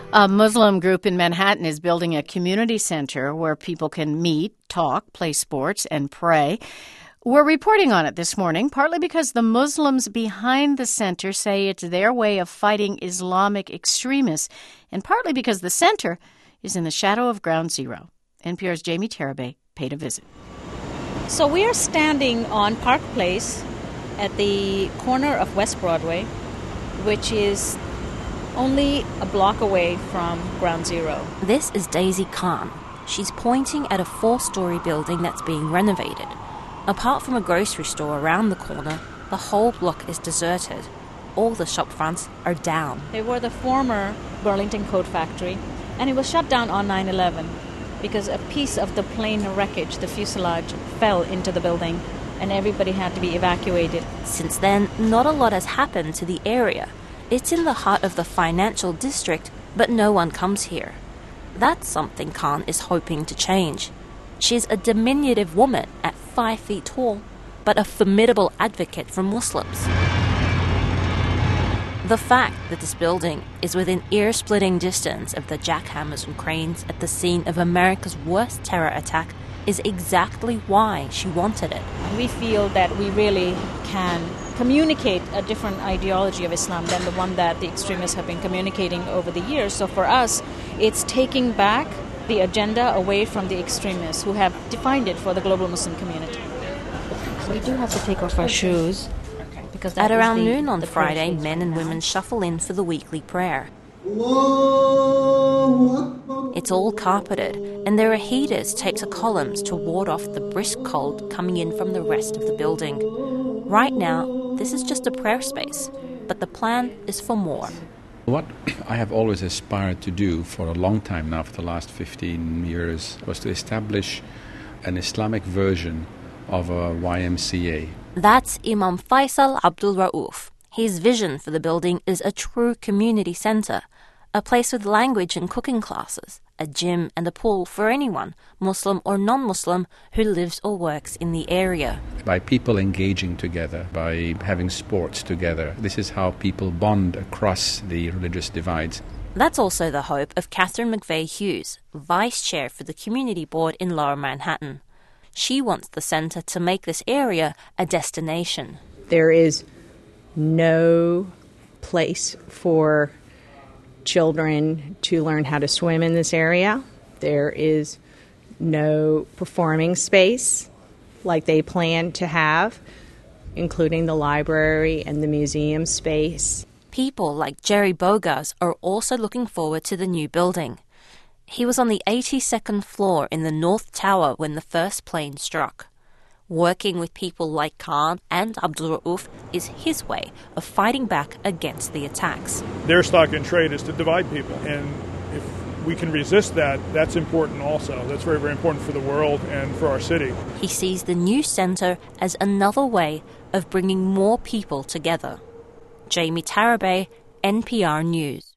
A Muslim group in Manhattan is building a community center where people can meet, talk, play sports, and pray. We're reporting on it this morning, partly because the Muslims behind the center say it's their way of fighting Islamic extremists, and partly because the center is in the shadow of Ground Zero. NPR's Jamie Tarabay paid a visit. So we are standing on Park Place at the corner of West Broadway, which is only a block away from Ground Zero. This is Daisy Khan. She's pointing at a 4-story building that's being renovated. Apart from a grocery store around the corner, the whole block is deserted. All the shop fronts are down. They were the former Burlington Coat Factory, and it was shut down on 9/11 because a piece of the plane wreckage, the fuselage, fell into the building, and everybody had to be evacuated. Since then, not a lot has happened to the area. It's in the heart of the financial district, but no one comes here. That's something Khan is hoping to change. She's a diminutive woman at 5 feet tall, but a formidable advocate for Muslims. The fact that this building is within ear-splitting distance of the jackhammers and cranes at the scene of America's worst terror attack is exactly why she wanted it. We feel that we really can communicate a different ideology of Islam than the one that the extremists have been communicating over the years. So for us, it's taking back the agenda away from the extremists who have defined it for the global Muslim community. So we do have to take off our shoes. Because at around noon on Friday, men and women shuffle in for the weekly prayer. It's all carpeted, and there are heaters taped to columns to ward off the brisk cold coming in from the rest of the building. Right now, this is just a prayer space, but the plan is for more. What I have always aspired to do for a long time now, for the last 15 years, was to establish an Islamic version of a YMCA. That's Imam Faisal Abdul Rauf. His vision for the building is a true community centre, a place with language and cooking classes, a gym and a pool for anyone, Muslim or non-Muslim, who lives or works in the area. By people engaging together, by having sports together, this is how people bond across the religious divides. That's also the hope of Catherine McVeigh Hughes, Vice Chair for the Community Board in Lower Manhattan. She wants the centre to make this area a destination. There is no place for children to learn how to swim in this area. There is no performing space like they plan to have, including the library and the museum space. People like Jerry Bogas are also looking forward to the new building. He was on the 82nd floor in the North Tower when the first plane struck. Working with people like Khan and Abdul Rauf is his way of fighting back against the attacks. Their stock in trade is to divide people, and if we can resist that, that's important also. That's very, very important for the world and for our city. He sees the new centre as another way of bringing more people together. Jamie Tarabay, NPR News.